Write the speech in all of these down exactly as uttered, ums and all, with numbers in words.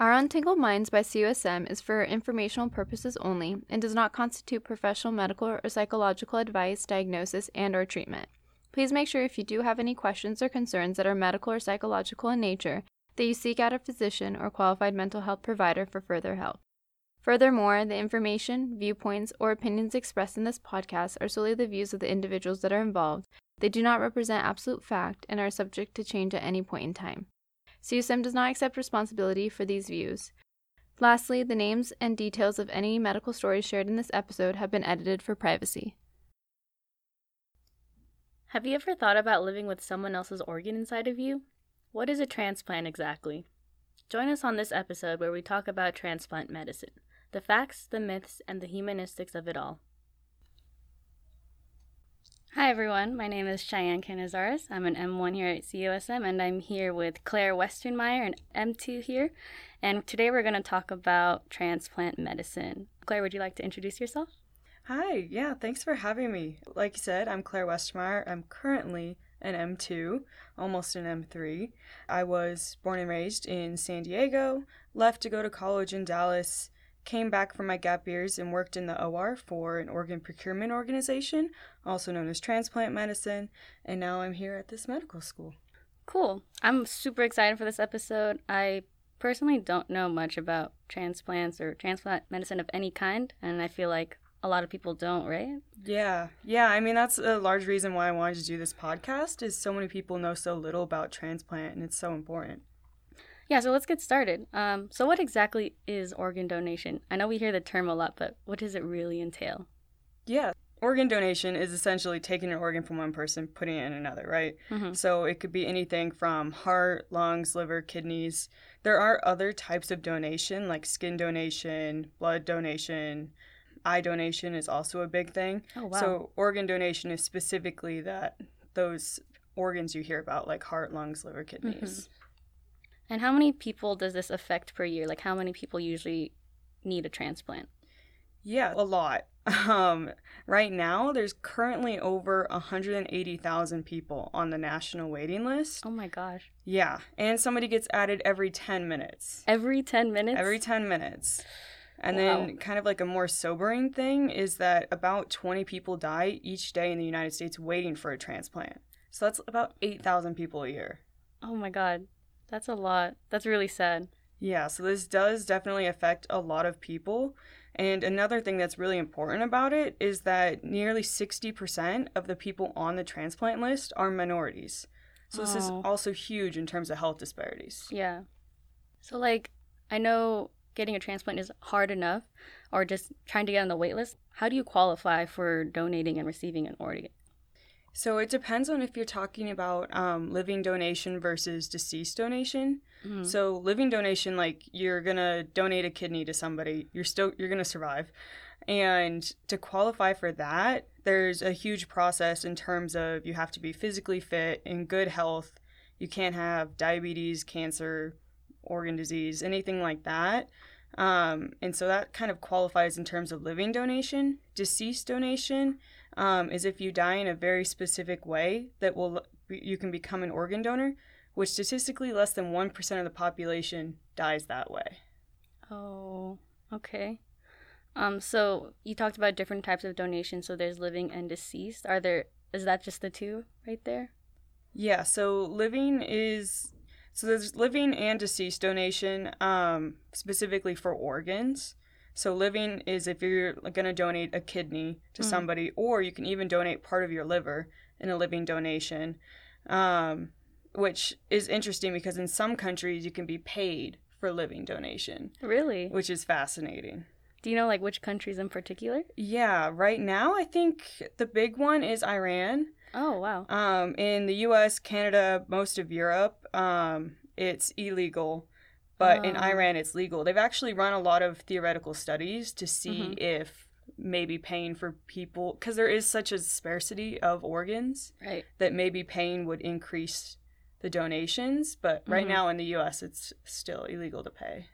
Our Untangled Minds by C U S M is for informational purposes only and does not constitute professional medical or psychological advice, diagnosis, and or treatment. Please make sure if you do have any questions or concerns that are medical or psychological in nature, that you seek out a physician or qualified mental health provider for further help. Furthermore, the information, viewpoints, or opinions expressed in this podcast are solely the views of the individuals that are involved. They do not represent absolute fact and are subject to change at any point in time. C U S M does not accept responsibility for these views. Lastly, the names and details of any medical stories shared in this episode have been edited for privacy. Have you ever thought about living with someone else's organ inside of you? What is a transplant exactly? Join us on this episode where we talk about transplant medicine, the facts, the myths, and the humanistics of it all. Hi everyone, my name is Cheyenne Canizares. I'm an M one here at C U S M, and I'm here with Claire Westermeyer, an M two here. And today we're going to talk about transplant medicine. Claire, would you like to introduce yourself? Hi, yeah, thanks for having me. Like you said, I'm Claire Westermeyer. I'm currently an M two, almost an M three. I was born and raised in San Diego, left to go to college in Dallas, came back from my gap years and worked in the O R for an organ procurement organization, also known as transplant medicine, and now I'm here at this medical school. Cool. I'm super excited for this episode. I personally don't know much about transplants or transplant medicine of any kind, and I feel like a lot of people don't, right? Yeah, yeah. I mean, that's a large reason why I wanted to do this podcast, is so many people know so little about transplant, and it's so important. Yeah, so let's get started. Um, so what exactly is organ donation? I know we hear the term a lot, but what does it really entail? Yeah, organ donation is essentially taking an organ from one person, putting it in another, right? Mm-hmm. So it could be anything from heart, lungs, liver, kidneys. There are other types of donation, like skin donation, blood donation. Eye donation is also a big thing. Oh, wow. So organ donation is specifically that those organs you hear about, like heart, lungs, liver, kidneys. Mm-hmm. And how many people does this affect per year? Like, how many people usually need a transplant? Yeah, a lot. Um, right now, there's currently over one hundred eighty thousand people on the national waiting list. Oh my gosh. Yeah, and somebody gets added every ten minutes. Every ten minutes? Every ten minutes. And wow. then kind of like a more sobering thing is that about twenty people die each day in the United States waiting for a transplant. So that's about eight thousand people a year. Oh my God. That's a lot. That's really sad. Yeah, so this does definitely affect a lot of people. And another thing that's really important about it is that nearly sixty percent of the people on the transplant list are minorities. So this oh. is also huge in terms of health disparities. Yeah. So, like, I know getting a transplant is hard enough, or just trying to get on the wait list. How do you qualify for donating and receiving an organ? So it depends on if you're talking about um, living donation versus deceased donation. Mm-hmm. So living donation, like you're gonna donate a kidney to somebody, you're still you're gonna survive, and to qualify for that, there's a huge process in terms of you have to be physically fit, in good health. You can't have diabetes, cancer, organ disease, anything like that. Um, and so that kind of qualifies in terms of living donation. Deceased donation um, is if you die in a very specific way that will you can become an organ donor, which statistically less than one percent of the population dies that way. Oh, okay. Um, so you talked about different types of donation. So there's living and deceased. Are there, is that just the two right there? Yeah, so living is... So there's living and deceased donation, um, specifically for organs. So living is if you're going to donate a kidney to mm. somebody, or you can even donate part of your liver in a living donation, um, which is interesting because in some countries you can be paid for living donation. Really? Which is fascinating. Do you know, like, which countries in particular? Yeah, right now I think the big one is Iran. Oh, wow. Um, in the U S, Canada, most of Europe, um, it's illegal, but oh. in Iran, it's legal. They've actually run a lot of theoretical studies to see mm-hmm. if maybe paying for people, because there is such a scarcity of organs, right, that maybe paying would increase the donations, but right mm-hmm. now in the U S, it's still illegal to pay.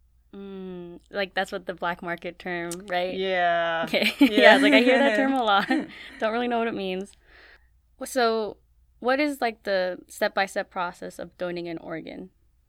Mm, like, that's what the black market term, right? Yeah. Okay. Yeah, yeah, like, I hear that term a lot. Don't really know what it means. So what is, like, the step-by-step process of donating an organ?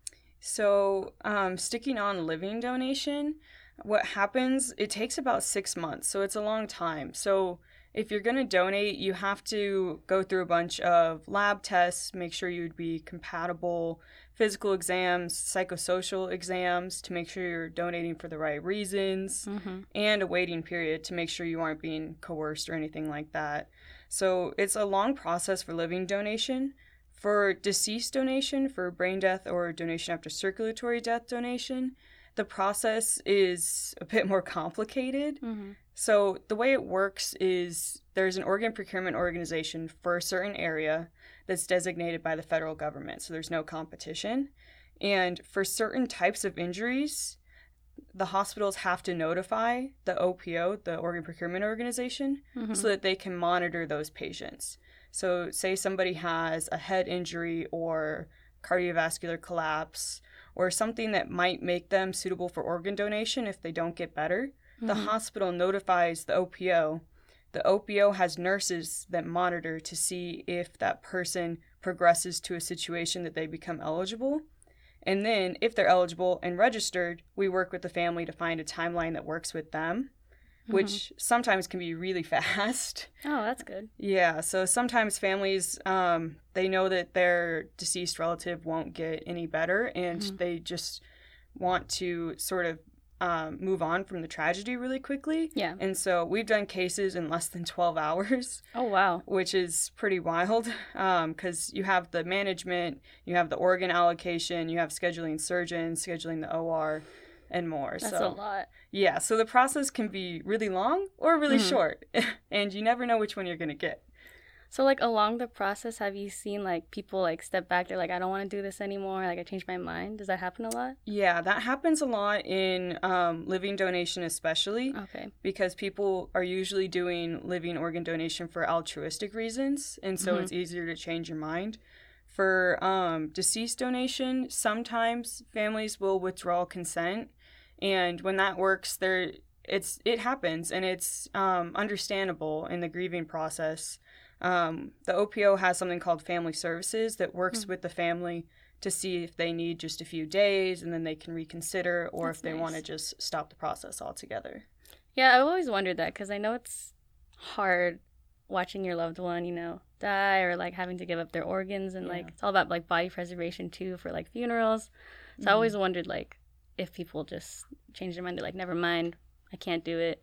So, um, sticking on living donation, what happens, it takes about six months, so it's a long time. So, if you're going to donate, you have to go through a bunch of lab tests, make sure you'd be compatible, physical exams, psychosocial exams to make sure you're donating for the right reasons, mm-hmm. and a waiting period to make sure you aren't being coerced or anything like that. So it's a long process for living donation. For deceased donation, for brain death or donation after circulatory death donation, the process is a bit more complicated. Mm-hmm. So the way it works is there's an organ procurement organization for a certain area that's designated by the federal government, so there's no competition. And for certain types of injuries, the hospitals have to notify the O P O, the organ procurement organization, mm-hmm. so that they can monitor those patients. So say somebody has a head injury or cardiovascular collapse or something that might make them suitable for organ donation if they don't get better. Mm-hmm. The hospital notifies the O P O. The O P O has nurses that monitor to see if that person progresses to a situation that they become eligible. And then, if they're eligible and registered, we work with the family to find a timeline that works with them, mm-hmm. which sometimes can be really fast. Oh, that's good. Yeah, so sometimes families, um, they know that their deceased relative won't get any better, and mm-hmm. they just want to sort of Um, move on from the tragedy really quickly. Yeah. And so we've done cases in less than twelve hours. Oh, wow. Which is pretty wild because um, you have the management, you have the organ allocation, you have scheduling surgeons, scheduling the O R, and more. That's so, a lot. Yeah, so the process can be really long or really mm-hmm. short, and you never know which one you're going to get. So, like, along the process, have you seen, like, people, like, step back? They're like, I don't want to do this anymore. Like, I changed my mind. Does that happen a lot? Yeah, that happens a lot in um, living donation especially. Okay. Because people are usually doing living organ donation for altruistic reasons, and so mm-hmm. it's easier to change your mind. For um, deceased donation, sometimes families will withdraw consent, and when that works, there it's it happens, and it's um, understandable in the grieving process. Um, the O P O has something called Family Services that works mm-hmm. with the family to see if they need just a few days and then they can reconsider, or That's if they nice. want to just stop the process altogether. Yeah, I've always wondered that because I know it's hard watching your loved one, you know, die or like having to give up their organs, and yeah. like it's all about like body preservation too for like funerals. So mm-hmm. I always wondered like if people just change their mind, they're like, never mind, I can't do it.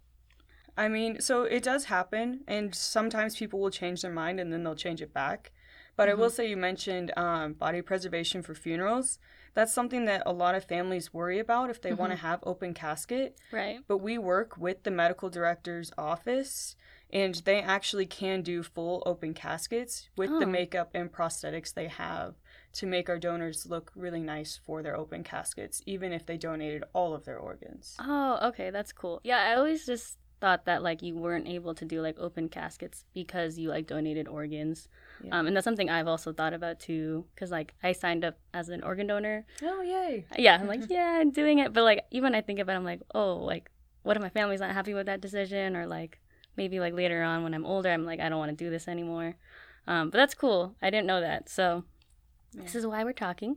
I mean, so it does happen, and sometimes people will change their mind and then they'll change it back. But mm-hmm. I will say you mentioned um, body preservation for funerals. That's something that a lot of families worry about if they mm-hmm. want to have open casket. Right. But we work with the medical director's office, and they actually can do full open caskets with oh. the makeup and prosthetics they have to make our donors look really nice for their open caskets, even if they donated all of their organs. Oh, okay, that's cool. Yeah, I always just thought that like you weren't able to do like open caskets because you like donated organs. Yeah. Um, and that's something I've also thought about too, because like I signed up as an organ donor. Oh, yay. Yeah, I'm like, yeah, I'm doing it. But like even I think about it, I'm like, oh, like what if my family's not happy with that decision? Or like maybe like later on when I'm older, I'm like, I don't want to do this anymore. Um, but that's cool. I didn't know that. So yeah. This is why we're talking.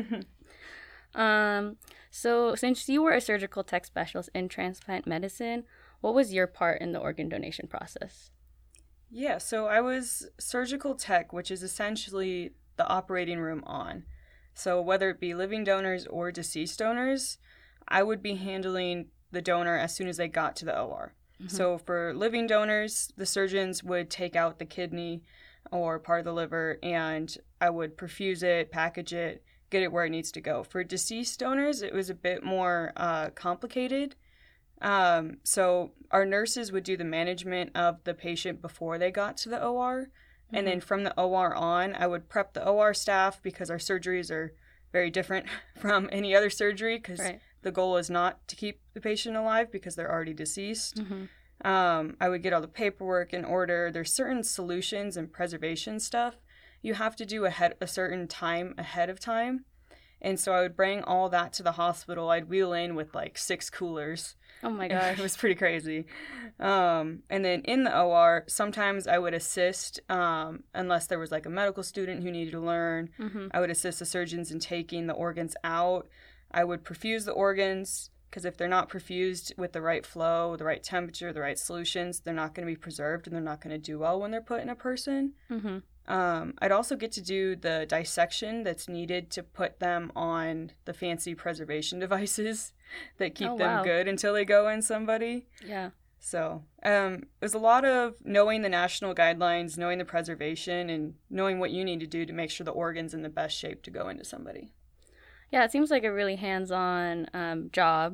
um, so since you were a surgical tech specialist in transplant medicine, what was your part in the organ donation process? Yeah, so I was surgical tech, which is essentially the operating room on. So whether it be living donors or deceased donors, I would be handling the donor as soon as they got to the O R. Mm-hmm. So for living donors, the surgeons would take out the kidney or part of the liver, and I would perfuse it, package it, get it where it needs to go. For deceased donors, it was a bit more uh, complicated. Um, so our nurses would do the management of the patient before they got to the O R. Mm-hmm. And then from the O R on, I would prep the O R staff because our surgeries are very different from any other surgery because right. the goal is not to keep the patient alive because they're already deceased. Mm-hmm. Um, I would get all the paperwork in order. There's certain solutions and preservation stuff you have to do ahead a certain time ahead of time. And so I would bring all that to the hospital. I'd wheel in with like six coolers. Oh my gosh. It was pretty crazy. Um, and then in the O R, sometimes I would assist, um, unless there was like a medical student who needed to learn. Mm-hmm. I would assist the surgeons in taking the organs out. I would perfuse the organs, because if they're not perfused with the right flow, the right temperature, the right solutions, they're not going to be preserved and they're not going to do well when they're put in a person. Mm-hmm. Um, I'd also get to do the dissection that's needed to put them on the fancy preservation devices that keep Oh, them wow. good until they go in somebody. Yeah. So um, it was a lot of knowing the national guidelines, knowing the preservation, and knowing what you need to do to make sure the organ's in the best shape to go into somebody. Yeah, it seems like a really hands-on um, job.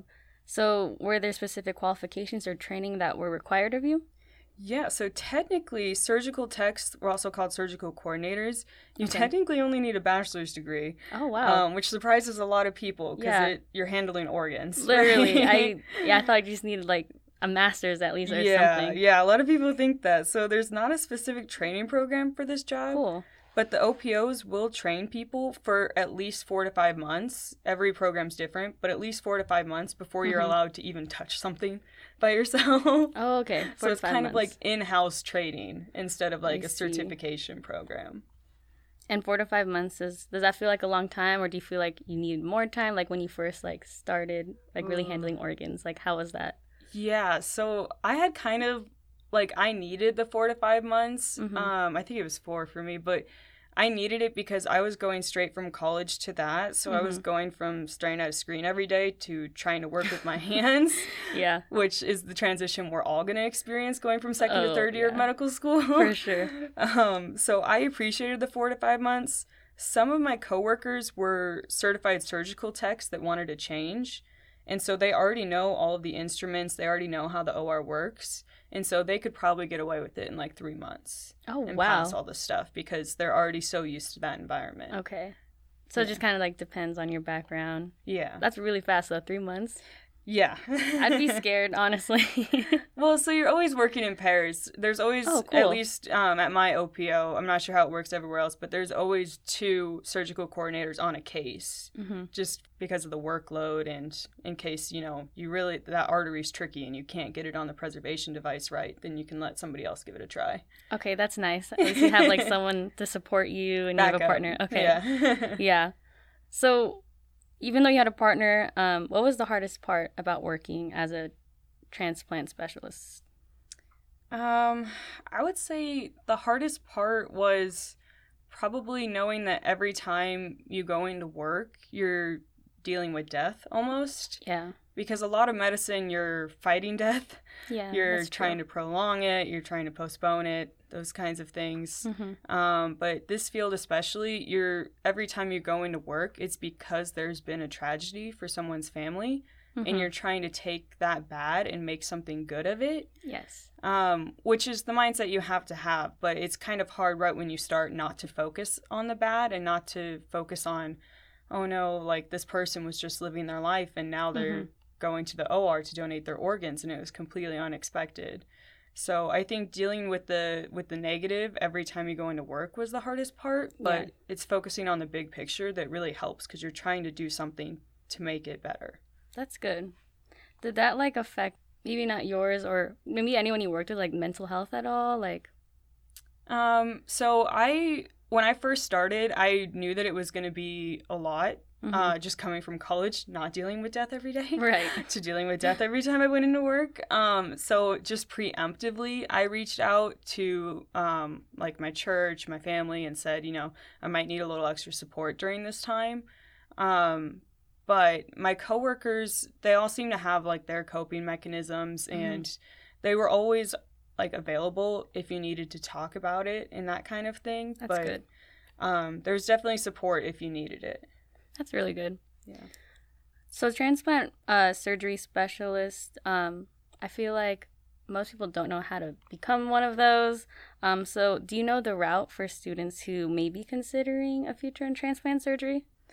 So were there specific qualifications or training that were required of you? Yeah, so technically, surgical techs were also called surgical coordinators. You Okay. technically only need a bachelor's degree, Oh, wow. um, which surprises a lot of people because Yeah. you're handling organs. Literally, right? I yeah, I thought you just needed like a master's at least or yeah, something. yeah, a lot of people think that. So there's not a specific training program for this job, Cool. but the O P Os will train people for at least four to five months. Every program's different, but at least four to five months before you're Mhm. allowed to even touch something by yourself. Oh, okay. So Four it's to five kind of like months. in-house training instead of like I a see. certification program. And four to five months is does that feel like a long time, or do you feel like you need more time? Like when you first like started like really Ooh. handling organs, like how was that? Yeah, so I had kind of like I needed the four to five months. Mhm. Um, I think it was four for me, but I needed it because I was going straight from college to that. So I was Mhm. going from staring at a screen every day to trying to work with my hands, Yeah, which is the transition we're all going to experience going from second Oh, to third year of yeah. medical school. for sure. Um, so I appreciated the four to five months. Some of my coworkers were certified surgical techs that wanted to change. And so they already know all of the instruments. They already know how the O R works. And so they could probably get away with it in like three months Oh and wow. pass all the stuff because they're already so used to that environment. Okay. So it Yeah. just kind of like depends on your background. Yeah. That's really fast though. Three months. Yeah. I'd be scared, honestly. Well, so you're always working in pairs. There's always, Oh, at cool. least um, at my O P O, I'm not sure how it works everywhere else, but there's always two surgical coordinators on a case hmm just because of the workload and in case, you know, you really, that artery's tricky and you can't get it on the preservation device right, then you can let somebody else give it a try. Okay, that's nice. At least you have like someone to support you and you have a Backup. partner. Okay. Yeah. Yeah. So even though you had a partner, um, what was the hardest part about working as a transplant specialist? Um, I would say the hardest part was probably knowing that every time you go into work, you're dealing with death almost. Yeah. Because a lot of medicine, you're fighting death. Yeah. You're trying to prolong it. You're trying to postpone it. Those kinds of things. Mm-hmm. Um, but this field especially, you're every time you go into work, it's because there's been a tragedy for someone's family, Mm-hmm. and you're trying to take that bad and make something good of it. Yes. Um, which is the mindset you have to have, but it's kind of hard right when you start not to focus on the bad and not to focus on, oh no, like this person was just living their life and now they're Mhm. going to the O R to donate their organs and it was completely unexpected. So I think dealing with the with the negative every time you go into work was the hardest part, but Yeah. it's focusing on the big picture that really helps because you're trying to do something to make it better. That's good. Did that like affect maybe not yours or maybe anyone you worked with, like mental health at all? Like, Um, so I when I first started, I knew that it was going to be a lot. mhm. Uh, just coming from college, not dealing with death every day, Right. to dealing with death every time I went into work. Um, so just preemptively, I reached out to um, like my church, my family, and said, you know, I might need a little extra support during this time. Um, but my coworkers, they all seem to have like their coping mechanisms, Mhm. and they were always like available if you needed to talk about it and that kind of thing. That's but good. um, there's definitely support if you needed it. That's really good. Yeah. So transplant uh, surgery specialist, um, I feel like most people don't know how to become one of those. Um, so do you know the route for students who may be considering a future in transplant surgery?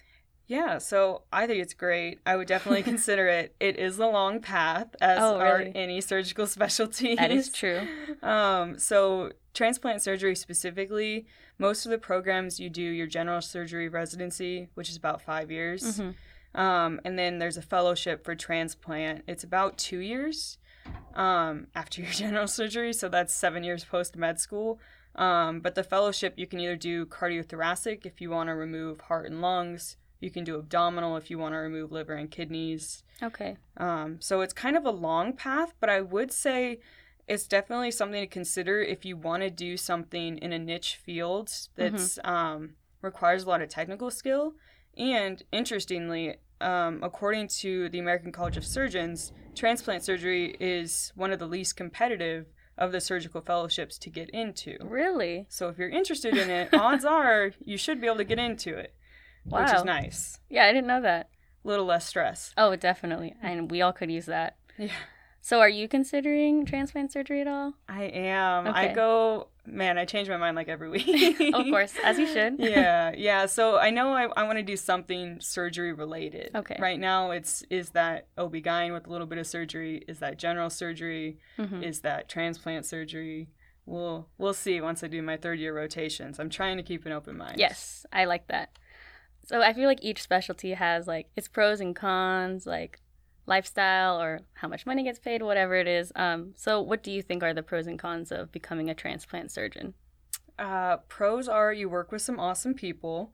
Yeah, so I think it's great. I would definitely consider it. It is a long path, as Oh, are really? any surgical specialties. That is true. Um, so transplant surgery specifically, most of the programs you do your general surgery residency, which is about five years. Mm-hmm. Um, and then there's a fellowship for transplant. It's about two years um, after your general surgery, so that's seven years post-med school. Um, but the fellowship, you can either do cardiothoracic if you want to remove heart and lungs. You can do abdominal if you want to remove liver and kidneys. Okay. Um, so it's kind of a long path, but I would say it's definitely something to consider if you want to do something in a niche field that's mm-hmm. um, requires a lot of technical skill. And interestingly, um, according to the American College of Surgeons, transplant surgery is one of the least competitive of the surgical fellowships to get into. Really? So if you're interested in it, odds are you should be able to get into it. Wow. Which is nice. Yeah, I didn't know that. A little less stress. Oh, definitely. And we all could use that. Yeah. So are you considering transplant surgery at all? I am. Okay. I go, man, I change my mind like every week. Of course, as you should. yeah, yeah. So I know I, I want to do something surgery related. Okay. Right now it's, is that O B G Y N with a little bit of surgery? Is that general surgery? Mm-hmm. Is that transplant surgery? We'll, we'll see once I do my third year rotations. I'm trying to keep an open mind. Yes, I like that. So I feel like each specialty has like its pros and cons, like lifestyle or how much money gets paid, whatever it is. Um, so what do you think are the pros and cons of becoming a transplant surgeon? Uh, pros are you work with some awesome people,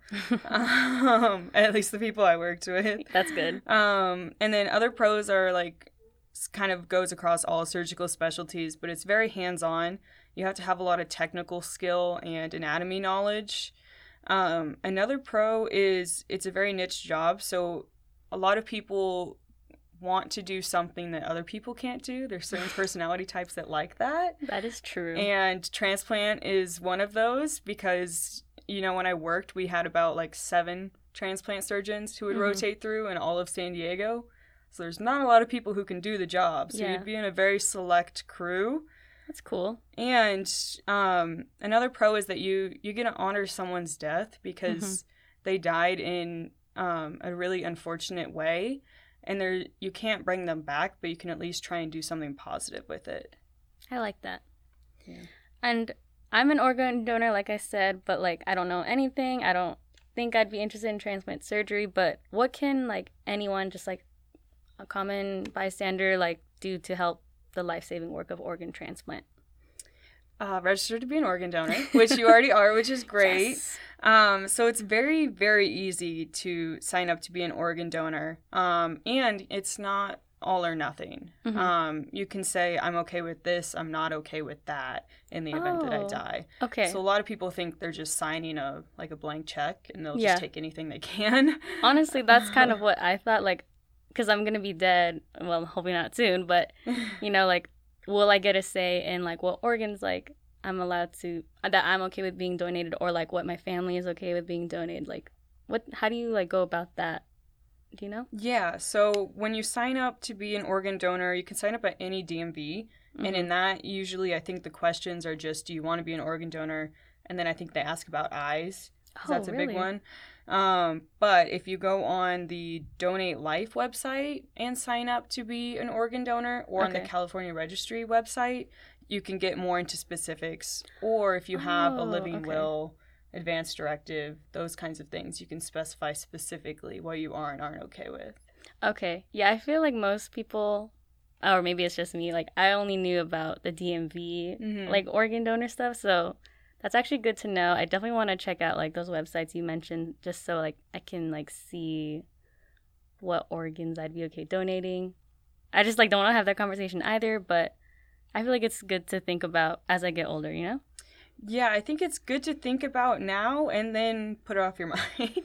um, at least the people I worked with. That's good. Um, and then other pros are like kind of goes across all surgical specialties, but it's very hands-on. You have to have a lot of technical skill and anatomy knowledge. Um, another pro is it's a very niche job, so a lot of people want to do something that other people can't do. There's certain personality types that like that. That is true. And transplant is one of those because, you know, when I worked, we had about like seven transplant surgeons who would mm-hmm. rotate through in all of San Diego. So there's not a lot of people who can do the job. So yeah. you'd be in a very select crew. That's cool. And um, another pro is that you, you get to honor someone's death because mm-hmm. they died in um, a really unfortunate way. And there, you can't bring them back, but you can at least try and do something positive with it. I like that. Yeah. And I'm an organ donor, like I said, but like I don't know anything. I don't think I'd be interested in transplant surgery. But what can like anyone, just like a common bystander, like do to help the life-saving work of organ transplant? Uh, register to be an organ donor, which you already are, which is great. Yes. Um, so it's very, very easy to sign up to be an organ donor. Um, and it's not all or nothing. Mm-hmm. Um, you can say, I'm okay with this, I'm not okay with that in the event oh, that I die. Okay. So a lot of people think they're just signing a like a blank check and they'll yeah. just take anything they can. Honestly, that's kind of what I thought, like, because I'm going to be dead, well, hopefully not soon, but, you know, like, will I get a say in, like, what organs, like, I'm allowed to, that I'm okay with being donated, or, like, what my family is okay with being donated? Like, what, how do you, like, go about that? Do you know? Yeah, so when you sign up to be an organ donor, you can sign up at any D M V, mm-hmm. and in that, usually, I think the questions are just, do you want to be an organ donor? And then I think they ask about eyes, because oh, that's a really? big one. Um, but if you go on the Donate Life website and sign up to be an organ donor, or okay. on the California Registry website, you can get more into specifics. Or if you have oh, a living okay. will, advance directive, those kinds of things, you can specify specifically what you are and aren't okay with. Okay. Yeah, I feel like most people, or maybe it's just me, like I only knew about the D M V, mm-hmm. like organ donor stuff, so that's actually good to know. I definitely want to check out like those websites you mentioned, just so like I can like see what organs I'd be okay donating. I just like don't want to have that conversation either, but I feel like it's good to think about as I get older, you know? Yeah, I think it's good to think about now and then put it off your mind.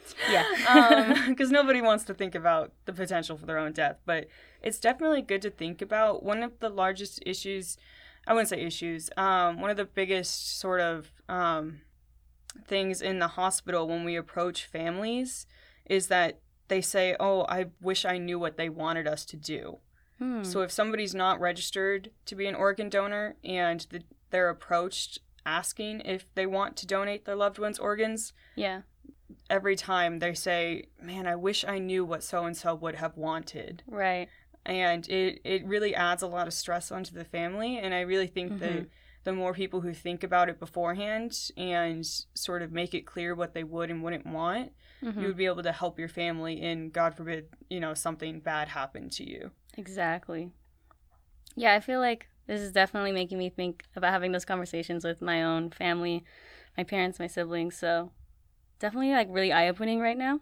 Yeah. Because um, nobody wants to think about the potential for their own death. But it's definitely good to think about. One of the largest issues, I wouldn't say issues, um, one of the biggest sort of um, things in the hospital when we approach families is that they say, oh, I wish I knew what they wanted us to do. Hmm. So if somebody's not registered to be an organ donor and the, they're approached asking if they want to donate their loved one's organs, yeah, every time they say, man, I wish I knew what so-and-so would have wanted. Right. And it, it really adds a lot of stress onto the family. And I really think mm-hmm. that the more people who think about it beforehand and sort of make it clear what they would and wouldn't want, mm-hmm. you would be able to help your family and, God forbid, you know, something bad happened to you. Exactly. Yeah, I feel like this is definitely making me think about having those conversations with my own family, my parents, my siblings. So definitely like really eye-opening right now.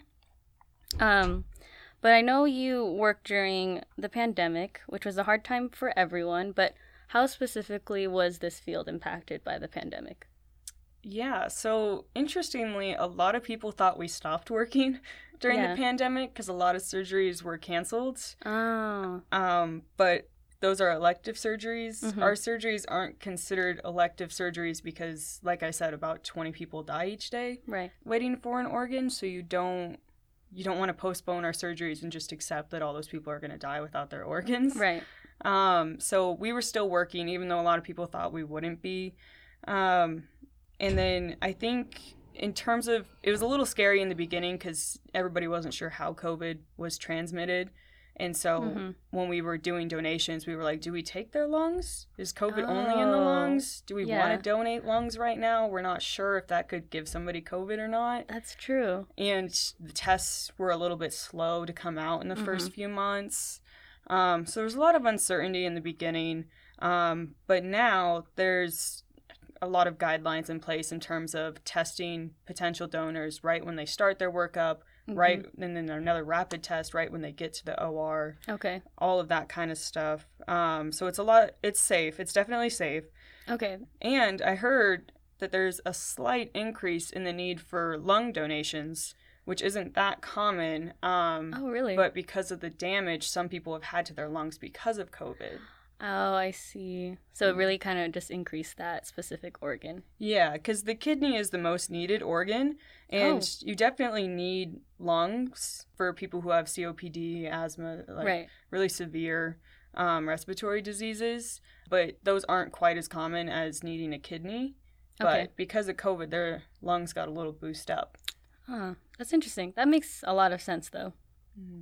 Um, but I know you worked during the pandemic, which was a hard time for everyone, but how specifically was this field impacted by the pandemic? Yeah, so interestingly, a lot of people thought we stopped working during yeah. the pandemic because a lot of surgeries were canceled. Oh. Um, but those are elective surgeries. Mm-hmm. Our surgeries aren't considered elective surgeries because, like I said, about twenty people die each day right. waiting for an organ. So you don't you don't want to postpone our surgeries and just accept that all those people are going to die without their organs. Right. Um, so we were still working, even though a lot of people thought we wouldn't be. Um, and then I think in terms of, it was a little scary in the beginning because everybody wasn't sure how COVID was transmitted. And so mm-hmm. when we were doing donations, we were like, do we take their lungs? Is COVID oh, only in the lungs? Do we yeah. want to donate lungs right now? We're not sure if that could give somebody COVID or not. That's true. And the tests were a little bit slow to come out in the mm-hmm. first few months. Um, so there's a lot of uncertainty in the beginning. Um, but now there's a lot of guidelines in place in terms of testing potential donors right when they start their workup, mm-hmm. right, and then another rapid test right when they get to the O R. Okay. All of that kind of stuff. Um, so it's a lot, it's safe. It's definitely safe. Okay. And I heard that there's a slight increase in the need for lung donations, which isn't that common. Um, oh, really? But because of the damage some people have had to their lungs because of COVID. Oh, I see. So it really kind of just increased that specific organ. Yeah, because the kidney is the most needed organ, and oh. you definitely need lungs for people who have C O P D, asthma, like right. really severe um, respiratory diseases. But those aren't quite as common as needing a kidney. But okay. because of COVID, their lungs got a little boost up. Huh. That's interesting. That makes a lot of sense, though. Mm-hmm.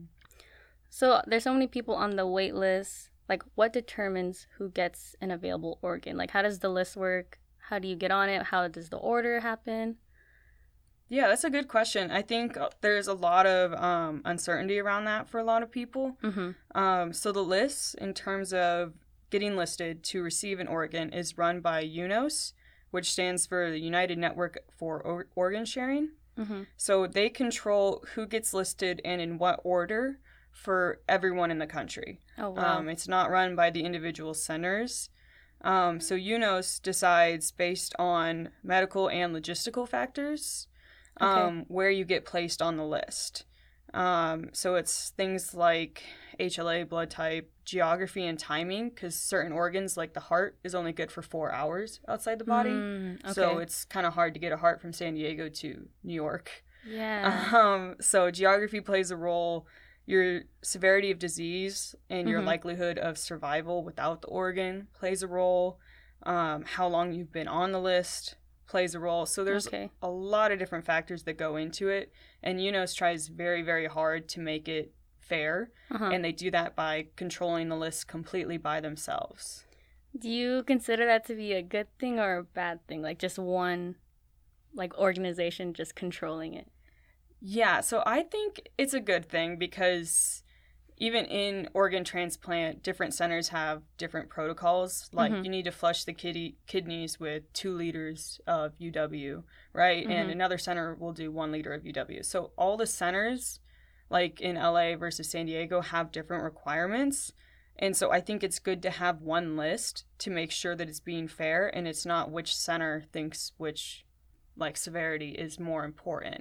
So there's so many people on the wait list. Like, what determines who gets an available organ? Like, how does the list work? How do you get on it? How does the order happen? Yeah, that's a good question. I think there's a lot of um, uncertainty around that for a lot of people. Mm-hmm. Um, so the list, in terms of getting listed to receive an organ, is run by U N O S, which stands for the United Network for or- Organ Sharing. Mm-hmm. So they control who gets listed and in what order for everyone in the country. Oh, wow. Um, it's not run by the individual centers. Um, so U N O S decides based on medical and logistical factors um, okay. where you get placed on the list. Um, so it's things like H L A, blood type, geography, and timing, because certain organs like the heart is only good for four hours outside the body. Mm, okay. So it's kind of hard to get a heart from San Diego to New York. Yeah. Um, so geography plays a role. Your severity of disease and your mm-hmm. likelihood of survival without the organ plays a role. Um, how long you've been on the list plays a role. So there's okay. a lot of different factors that go into it. And U N O S tries very, very hard to make it fair. Uh-huh. And they do that by controlling the list completely by themselves. Do you consider that to be a good thing or a bad thing? Like just one like organization just controlling it? Yeah, so I think it's a good thing because even in organ transplant, different centers have different protocols. Like mm-hmm. you need to flush the kidney, kidneys with two liters of U W, right? Mm-hmm. And another center will do one liter of U W. So all the centers, like in L A versus San Diego, have different requirements. And so I think it's good to have one list to make sure that it's being fair and it's not which center thinks which like severity is more important.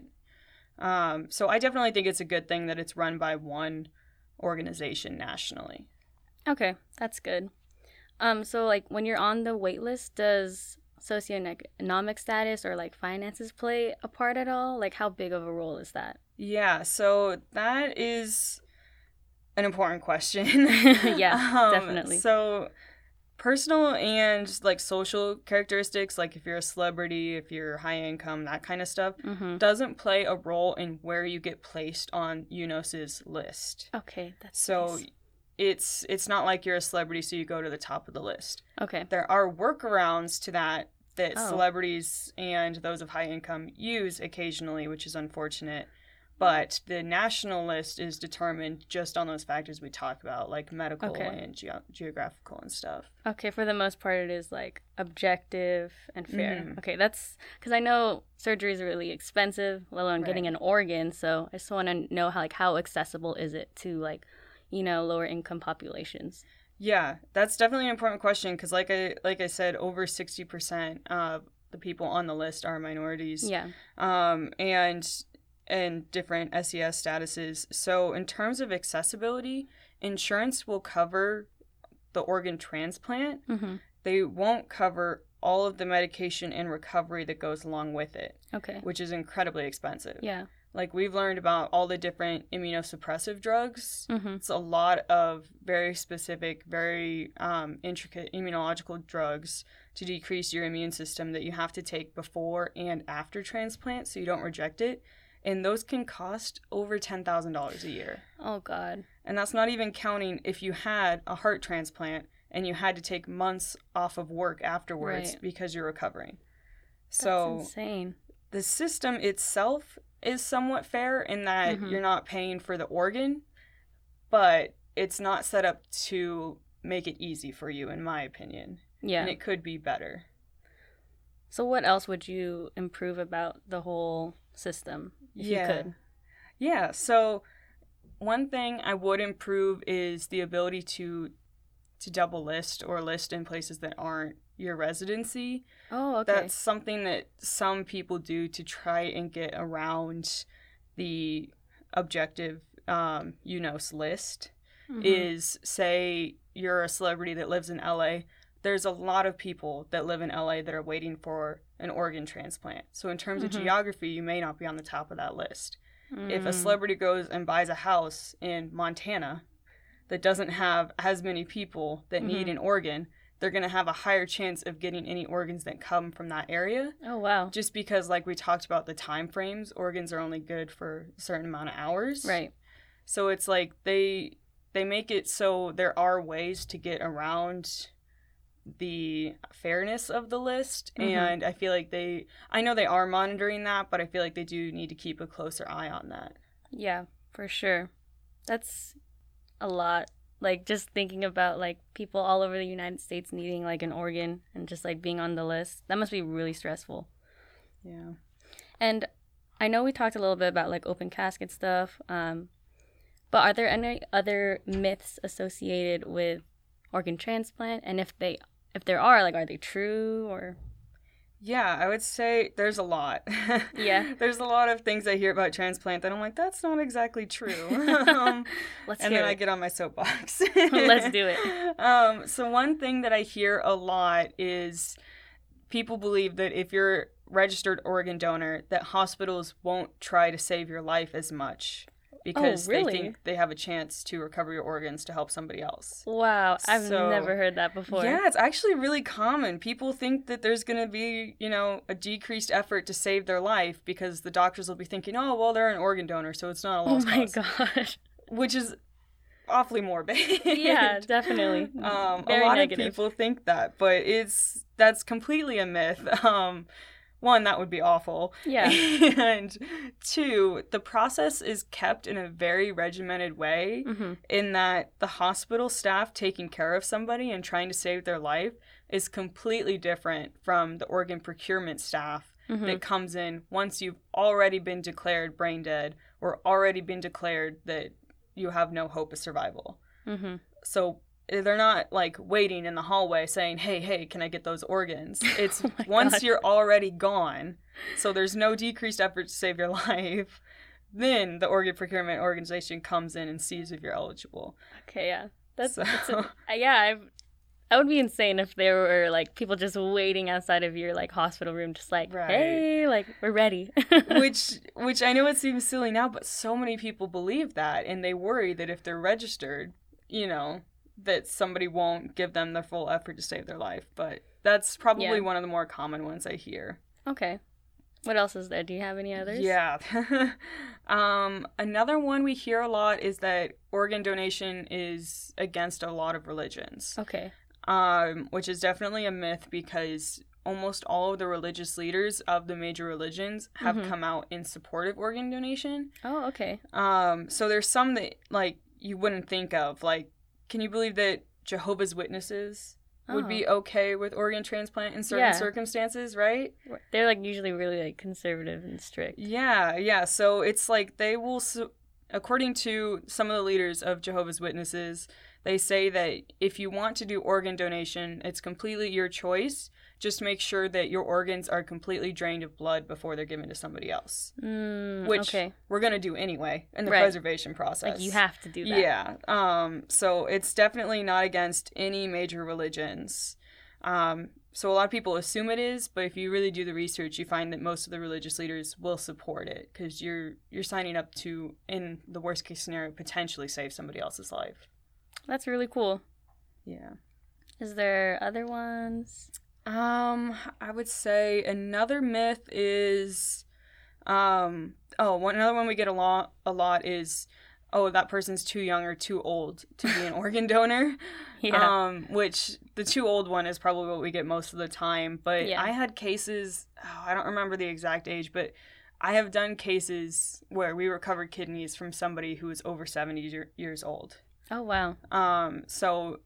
Um, so I definitely think it's a good thing that it's run by one organization nationally. Okay, that's good. Um, so like when you're on the wait list, does socioeconomic status or like finances play a part at all? Like how big of a role is that? Yeah, so that is an important question. yeah, um, definitely. So Personal and like social characteristics, like if you're a celebrity, if you're high income, that kind of stuff, Mm-hmm. doesn't play a role in where you get placed on UNOS's list. Okay, that's So nice. it's it's not like you're a celebrity, so you go to the top of the list. Okay. There are workarounds to that that Oh. celebrities and those of high income use occasionally, which is unfortunate. But the national list is determined just on those factors we talked about, like medical Okay. and ge- geographical and stuff. Okay, for the most part, it is like objective and fair. Mhm. Okay, that's because I know surgery is really expensive, let alone getting Right. an organ. So I just want to know how like how accessible is it to like, you know, lower income populations. Yeah, that's definitely an important question because, like I like I said, over sixty percent of the people on the list are minorities. Yeah. Um, and and different S E S statuses. So in terms of accessibility, insurance will cover the organ transplant. Mm-hmm. They won't cover all of the medication and recovery that goes along with it, Okay. which is incredibly expensive. Yeah. Like we've learned about all the different immunosuppressive drugs. Mm-hmm. It's a lot of very specific, very um, intricate immunological drugs to decrease your immune system that you have to take before and after transplant so you don't reject it. And those can cost over ten thousand dollars a year. Oh God. And that's not even counting if you had a heart transplant and you had to take months off of work afterwards Right. because you're recovering. That's So insane. the system itself is somewhat fair in that Mhm. you're not paying for the organ, but it's not set up to make it easy for you, in my opinion. Yeah. And it could be better. So what else would you improve about the whole system if Yeah. you could? Yeah, so one thing I would improve is the ability to to double list or list in places that aren't your residency. Oh, okay. That's something that some people do to try and get around the objective um, UNOS list. Mhm. Is say you're a celebrity that lives in L A. There's a lot of people that live in L A that are waiting for an organ transplant. So in terms Mhm. of geography, you may not be on the top of that list. If a Mm. celebrity goes and buys a house in Montana that doesn't have as many people that need Mhm. an organ, they're going to have a higher chance of getting any organs that come from that area. Oh wow. Just because, like we talked about the time frames, organs are only good for a certain amount of hours. Right. So it's like they they make it so there are ways to get around the fairness of the list. Mhm. And I feel like they, I know they are monitoring that, but I feel like they do need to keep a closer eye on that. Yeah, for sure. That's a lot. Like just thinking about like people all over the United States needing like an organ and just like being on the list. That must be really stressful. Yeah. And I know we talked a little bit about like open casket stuff. Um, but are there any other myths associated with organ transplant? And if they if there are, like are they true or Yeah, I would say there's a lot. Yeah. There's a lot of things I hear about transplant that I'm like, that's not exactly true. um, Let's and hear then I it. get on my soapbox. Let's do it. Um, so one thing that I hear a lot is people believe that if you're registered organ donor, that hospitals won't try to save your life as much because really? they think they have a chance to recover your organs to help somebody else. Wow, I've So- never heard that before. Yeah, it's actually really common. People think that there's going to be, you know, a decreased effort to save their life because the doctors will be thinking, oh, well, they're an organ donor, so it's not a Oh lost my cause. gosh. Which is awfully morbid. Yeah, definitely. Um, a Very lot negative. of people think that, but it's that's completely a myth. Um, one, that would be awful. Yeah. And two, the process is kept in a very regimented way hmm in that the hospital staff taking care of somebody and trying to save their life is completely different from the organ procurement staff hmm that comes in once you've already been declared brain dead or already been declared that you have no hope of survival. hmm So they're not like waiting in the hallway saying, hey, hey, can I get those organs? It's Oh my once God. you're already gone, so there's no decreased effort to save your life, then the organ procurement organization comes in and sees if you're eligible. Okay, yeah. That's, So- that's a, uh, yeah, I've that would be insane if there were like people just waiting outside of your like hospital room just like, Right. hey, like we're ready. which which I know it seems silly now, but so many people believe that and they worry that if they're registered, you know, that somebody won't give them their full effort to save their life. But that's probably Yeah. one of the more common ones I hear. Okay. What else is there? Do you have any others? Yeah. um, another one we hear a lot is that organ donation is against a lot of religions. Okay. Um, which is definitely a myth because almost all of the religious leaders of the major religions have Mhm. come out in support of organ donation. Oh, okay. Um, so there's some that, like, you wouldn't think of. Like, can you believe that Jehovah's Witnesses would Oh. be okay with organ transplant in certain Yeah. circumstances, right? They're like usually really like conservative and strict. Yeah, yeah. So it's like they will, su- according to some of the leaders of Jehovah's Witnesses, they say that if you want to do organ donation, it's completely your choice. Just make sure that your organs are completely drained of blood before they're given to somebody else, Mm, which okay. we're going to do anyway in the Right. preservation process. Like you have to do that. Yeah. Um, so it's definitely not against any major religions. Um, so a lot of people assume it is, but if you really do the research, you find that most of the religious leaders will support it because you're you're signing up to, in the worst case scenario, potentially save somebody else's life. That's really cool. Yeah. Is there other ones? Um, I would say another myth is, um, oh, one another one we get a lot a lot is, oh, that person's too young or too old to be an organ donor. Yeah. Um, which the too old one is probably what we get most of the time. But Yeah. I had cases, oh, I don't remember the exact age, but I have done cases where we recovered kidneys from somebody who was over seventy year, years old. Oh, wow. Um, so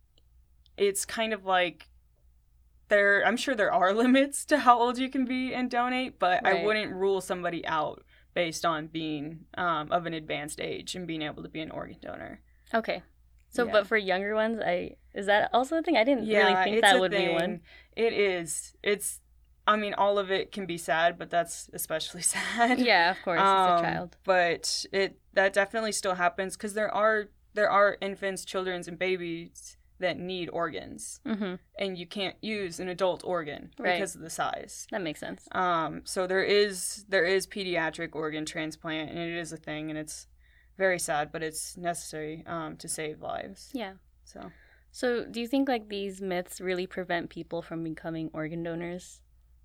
it's kind of like there, I'm sure there are limits to how old you can be and donate, but Right. I wouldn't rule somebody out based on being um, of an advanced age and being able to be an organ donor. Okay. So, Yeah. but for younger ones, I is that also a thing? I didn't Yeah, really think it's that a would thing. be one. It is. It's, I mean, all of it can be sad, but that's especially sad. Yeah, of course. Um, it's a child. But it that definitely still happens because there are there are infants, children, and babies that need organs, Mm-hmm. and you can't use an adult organ Right. because of the size. That makes sense. Um, so there is there is pediatric organ transplant, and it is a thing, and it's very sad, but it's necessary um, to save lives. Yeah. So So, do you think like these myths really prevent people from becoming organ donors?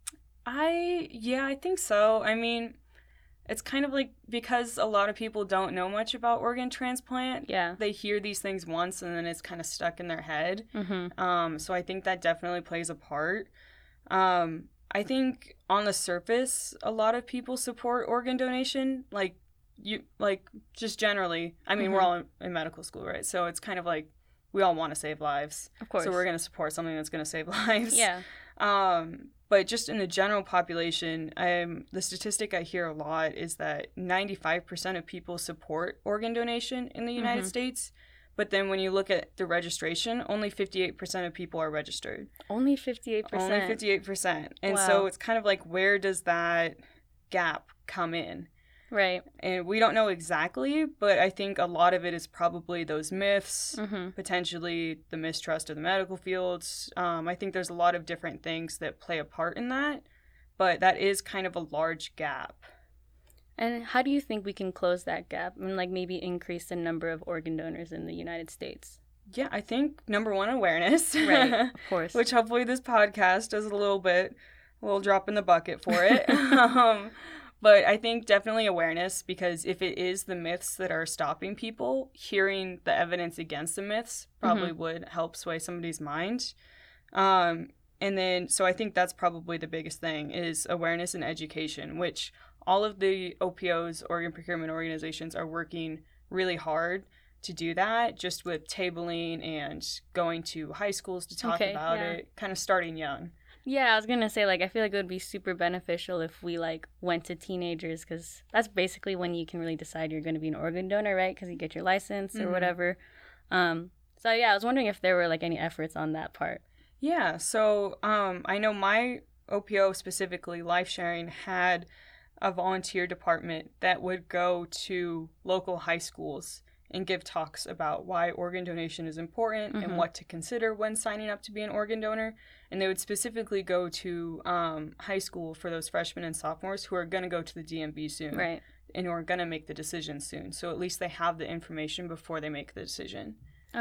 I yeah, I think so. I mean, it's kind of like because a lot of people don't know much about organ transplant. Yeah. They hear these things once and then it's kind of stuck in their head. Mm-hmm. Um, so I think that definitely plays a part. Um, I think on the surface, a lot of people support organ donation. Like you, like just generally. I mean, we're Mhm. all in, in medical school, right? So it's kind of like we all want to save lives. Of course. So we're going to support something that's going to save lives. Yeah. Um, but just in the general population, um, the statistic I hear a lot is that ninety-five percent of people support organ donation in the United Mhm. States. But then when you look at the registration, only fifty-eight percent of people are registered. Only fifty-eight percent. Only fifty-eight percent. And Wow. so it's kind of like, where does that gap come in? Right. And we don't know exactly, but I think a lot of it is probably those myths, Mm-hmm. potentially the mistrust of the medical fields. Um, I think there's a lot of different things that play a part in that, but that is kind of a large gap. And how do you think we can close that gap and like maybe increase the number of organ donors in the United States? Yeah, I think number one, awareness. Right. Of course. Which hopefully this podcast does a little bit, a little drop in the bucket for it. um, but I think definitely awareness, because if it is the myths that are stopping people, hearing the evidence against the myths probably would help sway somebody's mind. Um, and then, so I think that's probably the biggest thing is awareness and education, which all of the O P Os, organ procurement organizations, are working really hard to do that, just with tabling and going to high schools to talk Okay, about yeah. it, kind of starting young. Yeah, I was gonna say like I feel like it would be super beneficial if we like went to teenagers, because that's basically when you can really decide you're going to be an organ donor, right? Because you get your license or Mhm. whatever. Um, so yeah, I was wondering if there were like any efforts on that part. Yeah, so um, I know my O P O specifically, Life Sharing, had a volunteer department that would go to local high schools and give talks about why organ donation is important Mhm. and what to consider when signing up to be an organ donor. And they would specifically go to um, high school for those freshmen and sophomores who are going to go to the D M V soon Right. and who are going to make the decision soon. So at least they have the information before they make the decision. Okay.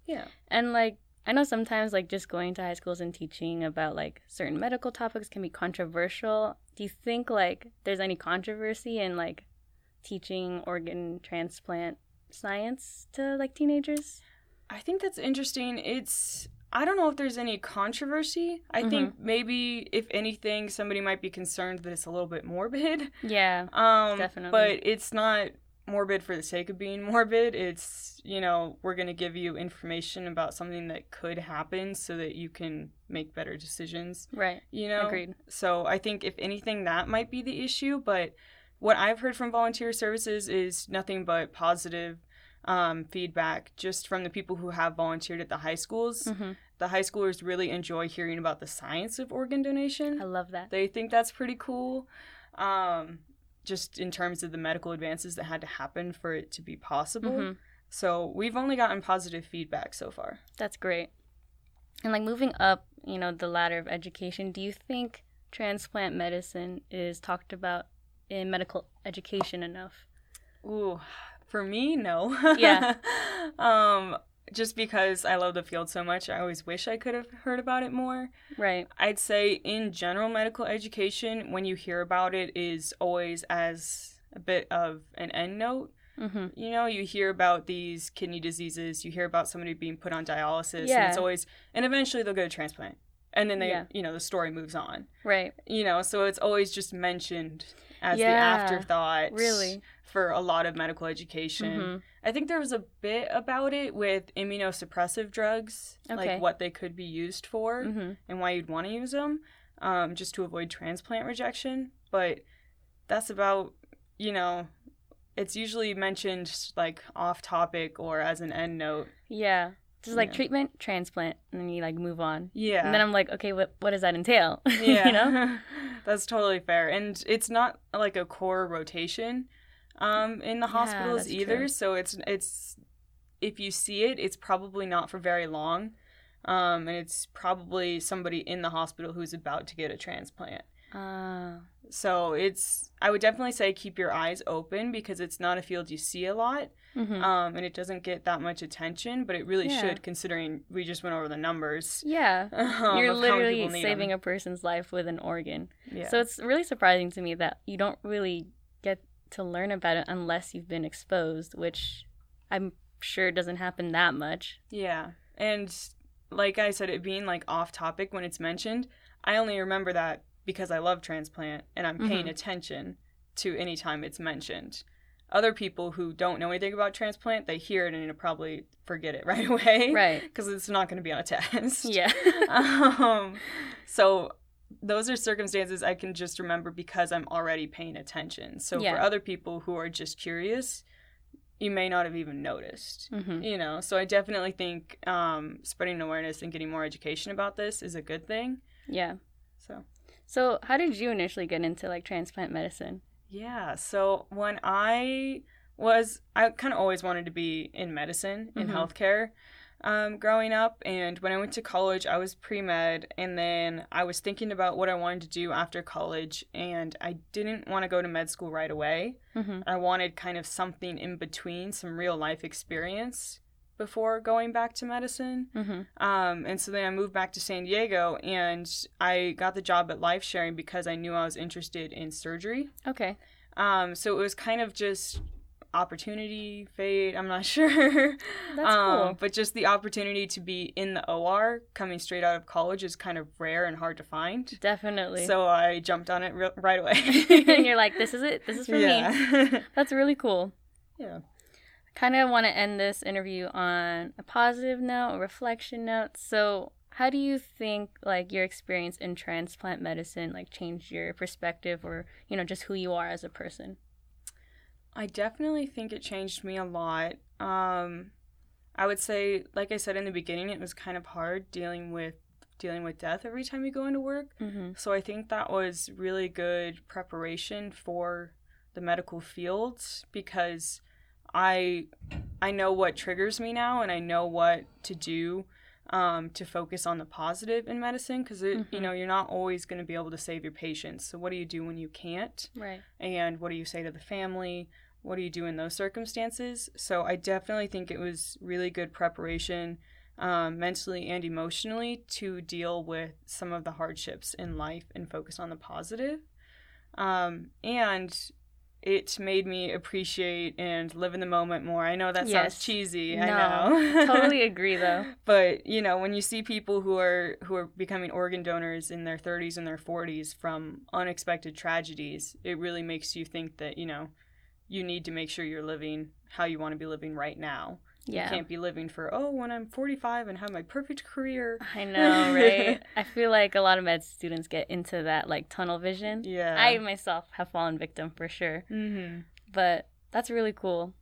Yeah. And like, I know sometimes like just going to high schools and teaching about like certain medical topics can be controversial. Do you think like there's any controversy in like teaching organ transplant science to like teenagers? I think that's interesting. It's, I don't know if there's any controversy. I Mhm. think maybe, if anything, somebody might be concerned that it's a little bit morbid. Yeah, Um, definitely. But it's not morbid for the sake of being morbid. It's, you know, we're going to give you information about something that could happen so that you can make better decisions, Right. you know? Agreed. So I think, if anything, that might be the issue. But what I've heard from volunteer services is nothing but positive um, feedback just from the people who have volunteered at the high schools. Mm-hmm. The high schoolers really enjoy hearing about the science of organ donation. I love that. They think that's pretty cool, um, just in terms of the medical advances that had to happen for it to be possible. Mm-hmm. So we've only gotten positive feedback so far. That's great. And like moving up, you know, the ladder of education, do you think transplant medicine is talked about in medical education enough? Ooh, for me, no. Yeah. um, just because I love the field so much, I always wish I could have heard about it more. Right. I'd say in general medical education, when you hear about it, is always as a bit of an end note. Mm-hmm. You know, you hear about these kidney diseases, you hear about somebody being put on dialysis, Yeah. and it's always, and eventually they'll get a transplant. And then they, Yeah. you know, the story moves on. Right. You know, so it's always just mentioned as the Yeah. afterthought. Really. For a lot of medical education. Mm-hmm. I think there was a bit about it with immunosuppressive drugs, Okay. like what they could be used for Mm-hmm. and why you'd want to use them, um, just to avoid transplant rejection. But that's about, you know, it's usually mentioned like off topic or as an end note. Yeah. Just like Yeah. treatment, transplant, and then you like move on. Yeah. And then I'm like, okay, what what does that entail? yeah. You know? That's totally fair. And it's not like a core rotation um, in the Yeah, hospitals that's either. true. So it's it's if you see it, it's probably not for very long. Um, and it's probably somebody in the hospital who's about to get a transplant. Ah. So it's, I would definitely say keep your eyes open because it's not a field you see a lot. Mm-hmm. Um, and it doesn't get that much attention, but it really Yeah. should considering we just went over the numbers. Yeah. um, You're of how many literally people need saving them. a person's life with an organ. Yeah. So it's really surprising to me that you don't really get to learn about it unless you've been exposed, which I'm sure doesn't happen that much. Yeah. And like I said, it being like off topic when it's mentioned, I only remember that because I love transplant and I'm paying Mhm. attention to any time it's mentioned. Other people who don't know anything about transplant, they hear it and they'll probably forget it right away. Right. Because it's not going to be on a test. Yeah. um, so those are circumstances I can just remember because I'm already paying attention. So Yeah. for other people who are just curious, you may not have even noticed. Mm-hmm. You know, so I definitely think um, spreading awareness and getting more education about this is a good thing. Yeah. So, So how did you initially get into like transplant medicine? yeah. So when I was, I kind of always wanted to be in medicine, in Mhm. healthcare um, growing up. And when I went to college, I was pre-med. And then I was thinking about what I wanted to do after college. And I didn't want to go to med school right away. Mm-hmm. I wanted kind of something in between, some real life experience before going back to medicine. Mm-hmm. Um, and so then I moved back to San Diego and I got the job at Life Sharing because I knew I was interested in surgery. Okay. Um, so it was kind of just opportunity, fate, I'm not sure. That's um, cool. But just the opportunity to be in the O R coming straight out of college is kind of rare and hard to find. Definitely. So I jumped on it re- right away. and you're like, this is it. This is for me. yeah. That's really cool. yeah. Kind of want to end this interview on a positive note, a reflection note. So how do you think like your experience in transplant medicine like changed your perspective or, you know, just who you are as a person? I definitely think it changed me a lot. Um, I would say, like I said in the beginning, it was kind of hard dealing with dealing with death every time you go into work. Mm-hmm. So I think that was really good preparation for the medical fields because I I know what triggers me now and I know what to do um, to focus on the positive in medicine because Mm-hmm. you know you're not always going to be able to save your patients. So what do you do when you can't? Right. And what do you say to the family? what do you do in those circumstances? So I definitely think it was really good preparation, um, mentally and emotionally, to deal with some of the hardships in life and focus on the positive. Um, and it made me appreciate and live in the moment more. I know that Yes. sounds cheesy. No, I know. totally agree though. But, you know, when you see people who are who are becoming organ donors in their thirties and their forties from unexpected tragedies, it really makes you think that, you know, you need to make sure you're living how you want to be living right now. Yeah. You can't be living for, oh, when I'm forty-five and have my perfect career. I know, right? I feel like a lot of med students get into that like tunnel vision. Yeah. I myself have fallen victim for sure. Mm-hmm. But that's really cool.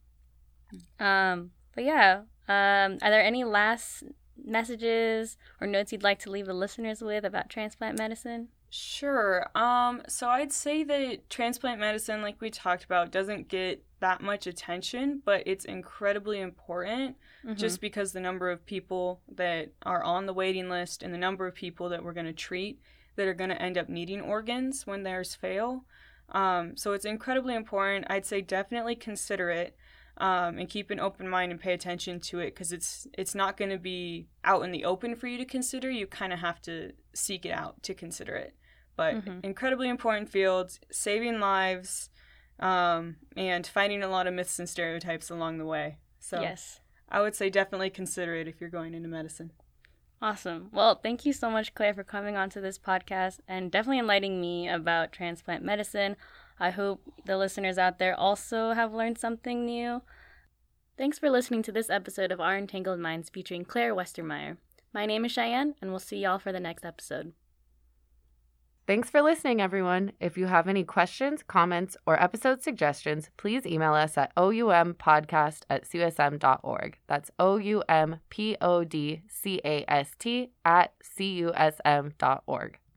Um, but yeah, um, are there any last messages or notes you'd like to leave the listeners with about transplant medicine? Sure. Um, so I'd say that transplant medicine, like we talked about, doesn't get that much attention, but it's incredibly important Mm-hmm. just because the number of people that are on the waiting list and the number of people that we're going to treat that are going to end up needing organs when theirs fail. Um, so it's incredibly important. I'd say definitely consider it, um, and keep an open mind and pay attention to it, because it's it's not going to be out in the open for you to consider. You kind of have to seek it out to consider it. But Mm-hmm. incredibly important field, saving lives, um, and fighting a lot of myths and stereotypes along the way. So Yes. I would say definitely consider it if you're going into medicine. Awesome. Well, thank you so much, Claire, for coming onto this podcast and definitely enlightening me about transplant medicine. I hope the listeners out there also have learned something new. Thanks for listening to this episode of Our Entangled Minds featuring Claire Westermeyer. My name is Cheyenne, and we'll see y'all for the next episode. Thanks for listening, everyone. If you have any questions, comments, or episode suggestions, please email us at oumpodcast at c u s m dot org. That's O U M P O D C A S T at c u s m dot org.